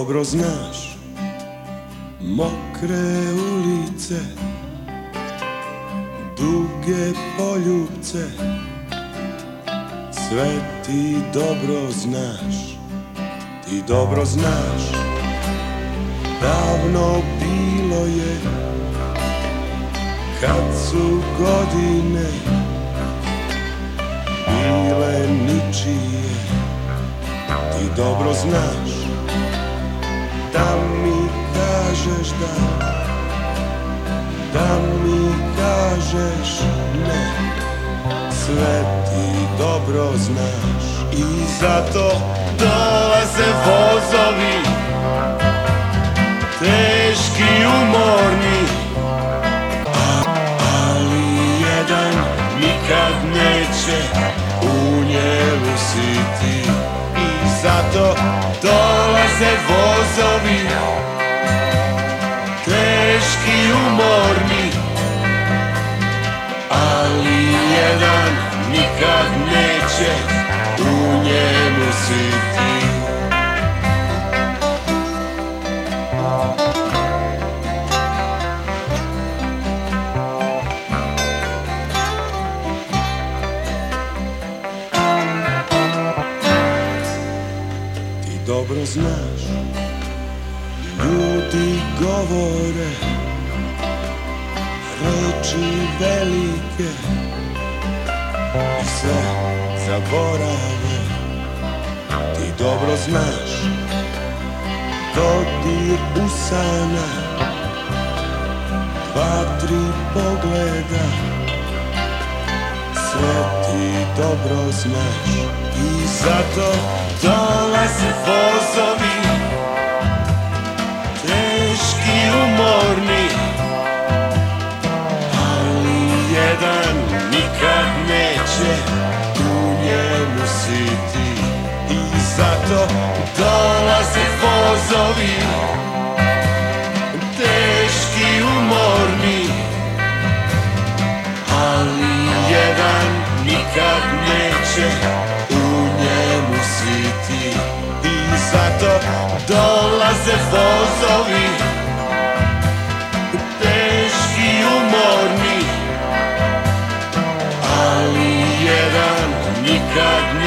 dobro znaš mokre ulice, duge poljupce, sve ti dobro znaš, ti dobro znaš. Davno bilo je kad su godine bile ničije, ti dobro znaš. Da mi kažeš da mi kažeš ne, sve ti dobro znaš. I zato dolaze vozovi, teški, umorni, ali jedan nikad neće u njemu si ti. I zato dolaze vozovi, teški, umorni, ali jedan nikad neće u njemu si ti. Dobro znaš, ljudi govore reči velike i sve zaborave. Ti dobro znaš, dodir usana, dva, tri pogleda, sve ti dobro znaš. I zato dolaze vozovi, teški, umorni, ali jedan nikad neće u njemu si ti. I zato dolaze vozovi, teški, umorni, ali jedan nikad neće u njemu si ti. I zato dolaze vozovi, teški, umorni, ali jedan nikad